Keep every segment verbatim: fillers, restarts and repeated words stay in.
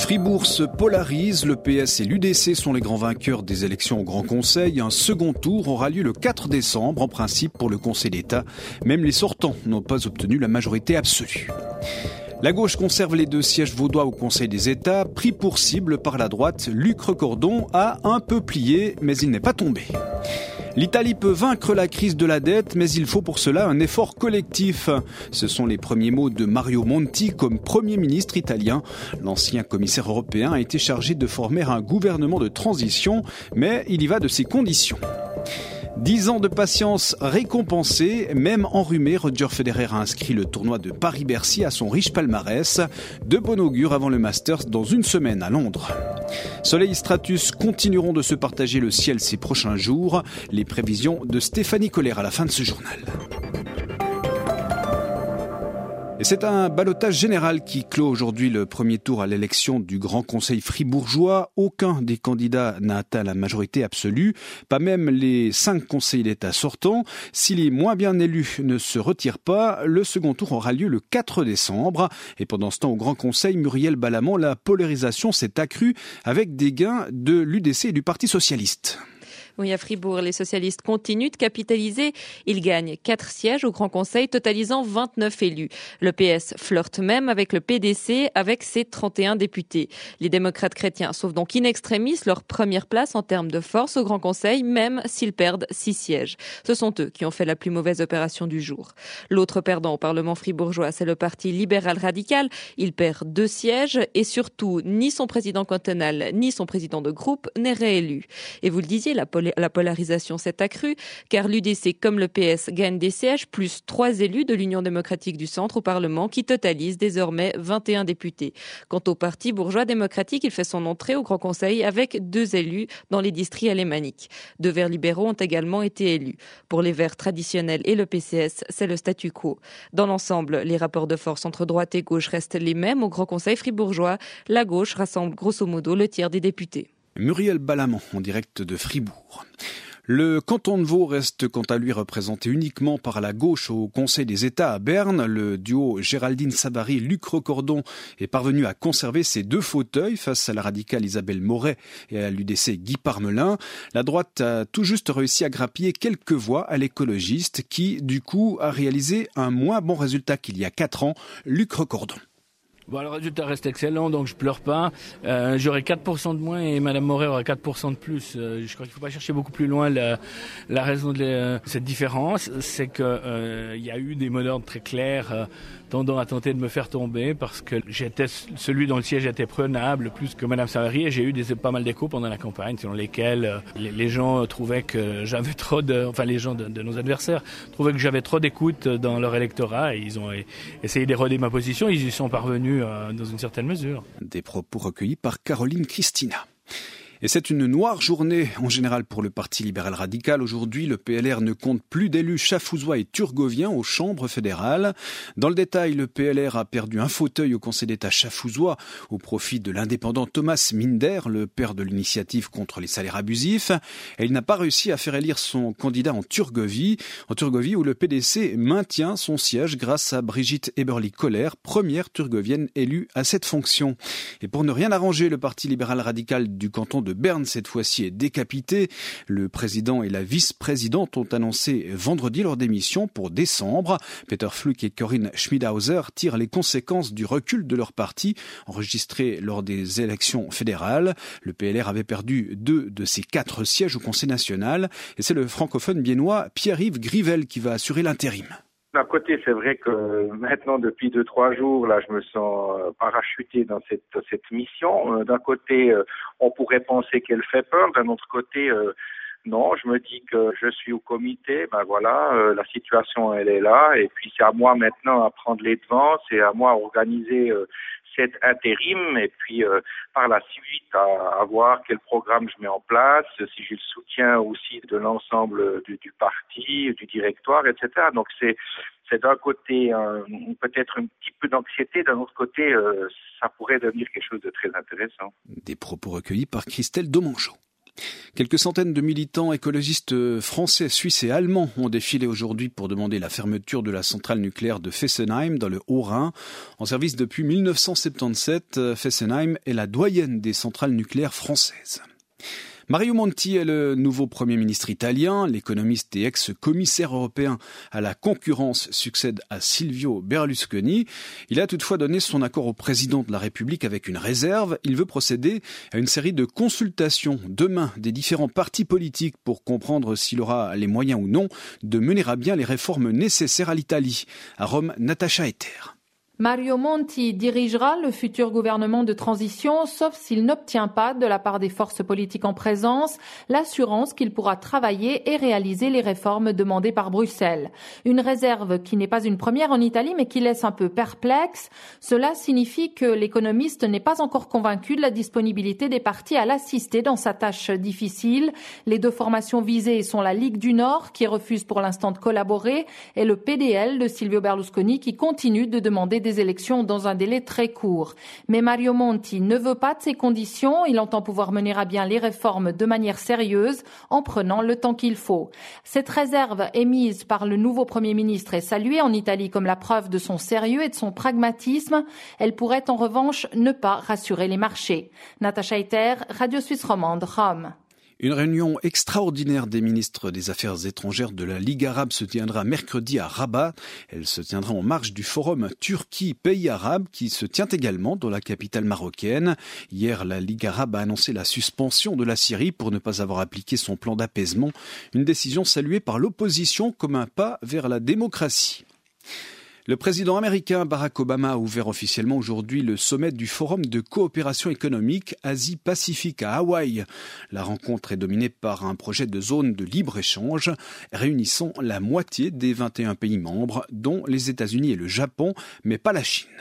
Fribourg se polarise, le P S et l'U D C sont les grands vainqueurs des élections au Grand Conseil. Un second tour aura lieu le quatre décembre, en principe pour le Conseil d'État. Même les sortants n'ont pas obtenu la majorité absolue. La gauche conserve les deux sièges vaudois au Conseil des États. Pris pour cible par la droite, Luc Recordon a un peu plié, mais il n'est pas tombé. L'Italie peut vaincre la crise de la dette, mais il faut pour cela un effort collectif. Ce sont les premiers mots de Mario Monti comme Premier ministre italien. L'ancien commissaire européen a été chargé de former un gouvernement de transition, mais il y va de ses conditions. Dix ans de patience récompensés, même enrhumé, Roger Federer a inscrit le tournoi de Paris-Bercy à son riche palmarès. De bon augure avant le Masters dans une semaine à Londres. Soleil et Stratus continueront de se partager le ciel ces prochains jours. Les prévisions de Stéphanie Colère à la fin de ce journal. Et c'est un ballottage général qui clôt aujourd'hui le premier tour à l'élection du Grand Conseil fribourgeois. Aucun des candidats n'a atteint la majorité absolue, pas même les cinq conseillers d'État sortants. Si les moins bien élus ne se retirent pas, le second tour aura lieu le quatre décembre. Et pendant ce temps, au Grand Conseil, Muriel Balamant, la polarisation s'est accrue avec des gains de l'U D C et du Parti socialiste. Oui, à Fribourg, les socialistes continuent de capitaliser. Ils gagnent quatre sièges au Grand Conseil, totalisant vingt-neuf élus. Le P S flirte même avec le P D C, avec ses trente et un députés. Les démocrates chrétiens sauvent donc in extremis leur première place en termes de force au Grand Conseil, même s'ils perdent six sièges. Ce sont eux qui ont fait la plus mauvaise opération du jour. L'autre perdant au Parlement fribourgeois, c'est le Parti libéral radical. Il perd deux sièges et surtout, ni son président cantonal, ni son président de groupe n'est réélu. Et vous le disiez, la politique La polarisation s'est accrue, car l'U D C comme le P S gagnent des sièges, plus trois élus de l'Union démocratique du Centre au Parlement, qui totalisent désormais vingt et un députés. Quant au Parti bourgeois démocratique, il fait son entrée au Grand Conseil avec deux élus dans les districts alémaniques. Deux Verts libéraux ont également été élus. Pour les Verts traditionnels et le P C S, c'est le statu quo. Dans l'ensemble, les rapports de force entre droite et gauche restent les mêmes au Grand Conseil fribourgeois. La gauche rassemble grosso modo le tiers des députés. Muriel Balamant, en direct de Fribourg. Le canton de Vaud reste quant à lui représenté uniquement par la gauche au Conseil des États à Berne. Le duo Géraldine Savary-Luc Recordon est parvenu à conserver ses deux fauteuils face à la radicale Isabelle Moret et à l'U D C Guy Parmelin. La droite a tout juste réussi à grappiller quelques voix à l'écologiste qui, du coup, a réalisé un moins bon résultat qu'il y a quatre ans, Luc Recordon. Bon, le résultat reste excellent, donc je pleure pas. Euh, j'aurai quatre pour cent de moins et Madame Moret aura quatre pour cent de plus. Euh, je crois qu'il ne faut pas chercher beaucoup plus loin. La, la raison de la, cette différence, c'est qu'il euh, y a eu des mots d'ordre très clairs euh, tendant à tenter de me faire tomber parce que j'étais celui dont le siège était prenable plus que Madame Savary et j'ai eu des, pas mal d'échos pendant la campagne selon lesquels euh, les, les gens trouvaient que j'avais trop de... Enfin, les gens de, de nos adversaires trouvaient que j'avais trop d'écoute dans leur électorat et ils ont essayé d'éroder ma position. Ils y sont parvenus dans une certaine mesure. Des propos recueillis par Caroline Christina. Et c'est une noire journée en général pour le Parti libéral radical. Aujourd'hui, le P L R ne compte plus d'élus chafouzois et turgoviens aux chambres fédérales. Dans le détail, le P L R a perdu un fauteuil au Conseil d'État chafouzois au profit de l'indépendant Thomas Minder, le père de l'initiative contre les salaires abusifs. Et il n'a pas réussi à faire élire son candidat en Turgovie, en Turgovie où le P D C maintient son siège grâce à Brigitte Eberly-Koller, première turgovienne élue à cette fonction. Et pour ne rien arranger, le Parti libéral radical du canton de Berne, cette fois-ci, est décapité. Le président et la vice-présidente ont annoncé vendredi leur démission pour décembre. Peter Fluck et Corinne Schmidhauser tirent les conséquences du recul de leur parti enregistré lors des élections fédérales. Le P L R avait perdu deux de ses quatre sièges au Conseil national et c'est le francophone biennois Pierre-Yves Grivel qui va assurer l'intérim. D'un côté, c'est vrai que maintenant, depuis deux, trois jours, là, je me sens parachuté dans cette, cette mission. D'un côté, on pourrait penser qu'elle fait peur. D'un autre côté, non, je me dis que je suis au comité. Ben voilà, la situation, elle est là. Et puis, c'est à moi maintenant à prendre les devants. C'est à moi à organiser cet intérim et puis euh, par la suite à, à voir quel programme je mets en place, si j'ai le soutien aussi de l'ensemble du, du parti, du directoire, et cetera. Donc c'est c'est d'un côté euh, peut-être un petit peu d'anxiété, d'un autre côté euh, ça pourrait devenir quelque chose de très intéressant. Des propos recueillis par Christelle Domangeau. Quelques centaines de militants écologistes français, suisses et allemands ont défilé aujourd'hui pour demander la fermeture de la centrale nucléaire de Fessenheim dans le Haut-Rhin. En service depuis mille neuf cent soixante-dix-sept, Fessenheim est la doyenne des centrales nucléaires françaises. Mario Monti est le nouveau Premier ministre italien. L'économiste et ex-commissaire européen à la concurrence succède à Silvio Berlusconi. Il a toutefois donné son accord au président de la République avec une réserve. Il veut procéder à une série de consultations demain des différents partis politiques pour comprendre s'il aura les moyens ou non de mener à bien les réformes nécessaires à l'Italie. À Rome, Natacha Etter. Mario Monti dirigera le futur gouvernement de transition, sauf s'il n'obtient pas de la part des forces politiques en présence l'assurance qu'il pourra travailler et réaliser les réformes demandées par Bruxelles. Une réserve qui n'est pas une première en Italie, mais qui laisse un peu perplexe. Cela signifie que l'économiste n'est pas encore convaincu de la disponibilité des partis à l'assister dans sa tâche difficile. Les deux formations visées sont la Ligue du Nord, qui refuse pour l'instant de collaborer, et le P D L de Silvio Berlusconi, qui continue de demander des élections dans un délai très court. Mais Mario Monti ne veut pas de ces conditions. Il entend pouvoir mener à bien les réformes de manière sérieuse en prenant le temps qu'il faut. Cette réserve émise par le nouveau Premier ministre est saluée en Italie comme la preuve de son sérieux et de son pragmatisme. Elle pourrait en revanche ne pas rassurer les marchés. Natacha Etter, Radio Suisse Romande, Rome. Une réunion extraordinaire des ministres des Affaires étrangères de la Ligue arabe se tiendra mercredi à Rabat. Elle se tiendra en marge du forum Turquie-Pays arabes qui se tient également dans la capitale marocaine. Hier, la Ligue arabe a annoncé la suspension de la Syrie pour ne pas avoir appliqué son plan d'apaisement. Une décision saluée par l'opposition comme un pas vers la démocratie. Le président américain Barack Obama a ouvert officiellement aujourd'hui le sommet du Forum de coopération économique Asie-Pacifique à Hawaï. La rencontre est dominée par un projet de zone de libre-échange réunissant la moitié des vingt et un pays membres, dont les États-Unis et le Japon, mais pas la Chine.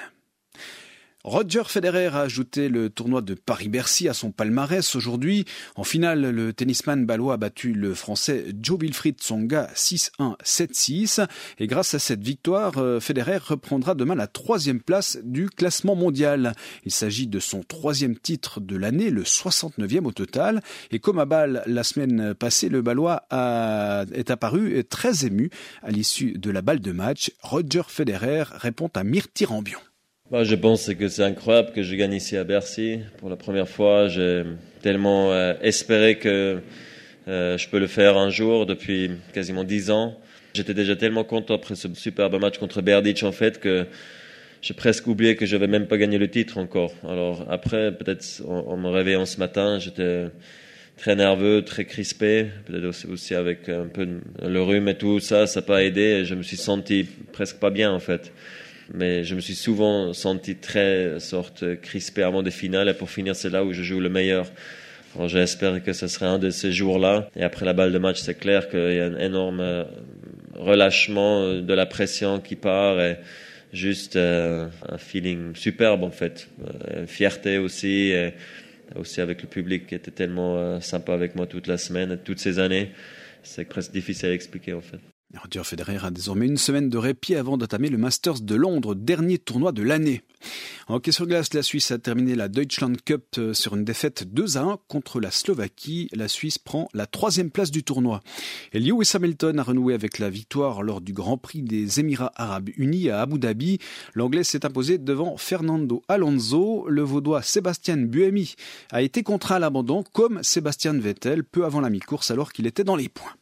Roger Federer a ajouté le tournoi de Paris-Bercy à son palmarès aujourd'hui. En finale, le tennisman bâlois a battu le français Jo-Wilfried Tsonga six un sept six. Et grâce à cette victoire, Federer reprendra demain la troisième place du classement mondial. Il s'agit de son troisième titre de l'année, le soixante-neuvième au total. Et comme à Bâle la semaine passée, le bâlois a, est apparu très ému à l'issue de la balle de match. Roger Federer répond à Myrtille Rambion. Bah, je pense que c'est incroyable que je gagne ici à Bercy. Pour la première fois, j'ai tellement euh, espéré que euh, je peux le faire un jour depuis quasiment dix ans. J'étais déjà tellement content après ce superbe match contre Berdych en fait que j'ai presque oublié que je n'avais même pas gagné le titre encore. Alors après, peut-être en, en me réveillant ce matin, j'étais très nerveux, très crispé, peut-être aussi, aussi avec un peu le rhume et tout ça, ça n'a pas aidé. Et je me suis senti presque pas bien en fait. Mais je me suis souvent senti très sorte crispé avant des finales et pour finir c'est là où je joue le meilleur. Alors j'espère que ce sera un de ces jours-là. Et après la balle de match, c'est clair qu'il y a un énorme relâchement de la pression qui part et juste euh, un feeling superbe en fait. Une fierté aussi, et aussi avec le public qui était tellement euh, sympa avec moi toute la semaine, toutes ces années. C'est presque difficile à expliquer en fait. Roger Federer a désormais une semaine de répit avant d'entamer le Masters de Londres, dernier tournoi de l'année. En hockey sur glace, la Suisse a terminé la Deutschland Cup sur une défaite deux à un contre la Slovaquie. La Suisse prend la troisième place du tournoi. Et Lewis Hamilton a renoué avec la victoire lors du Grand Prix des Émirats Arabes Unis à Abu Dhabi. L'Anglais s'est imposé devant Fernando Alonso. Le Vaudois Sébastien Buemi a été contraint à l'abandon comme Sébastien Vettel peu avant la mi-course alors qu'il était dans les points.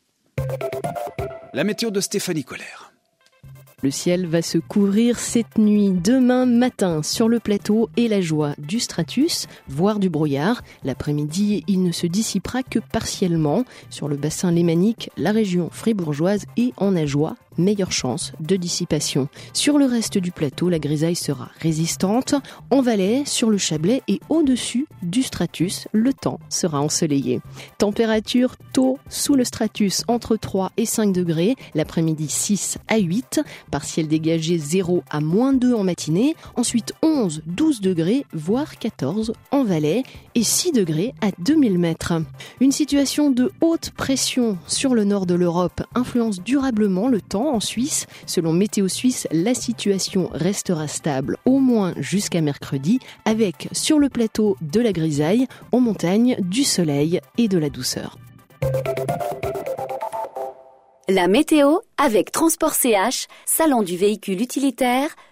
La météo de Stéphanie Collère. Le ciel va se couvrir cette nuit, demain matin, sur le plateau et la joie du stratus, voire du brouillard. L'après-midi, il ne se dissipera que partiellement. Sur le bassin lémanique, la région fribourgeoise et en Ajoie, meilleure chance de dissipation. Sur le reste du plateau, la grisaille sera résistante. En Valais, sur le Chablais et au-dessus du stratus, le temps sera ensoleillé. Température tôt sous le stratus entre trois et cinq degrés, l'après-midi six à huit, partiel dégagé zéro à moins deux en matinée, ensuite onze à douze degrés, voire quatorze en Valais et six degrés à deux mille mètres. Une situation de haute pression sur le nord de l'Europe influence durablement le temps en Suisse. Selon Météo Suisse, la situation restera stable au moins jusqu'à mercredi, avec sur le plateau de la grisaille, en montagne du soleil et de la douceur. La météo avec Transport C H, salon du véhicule utilitaire,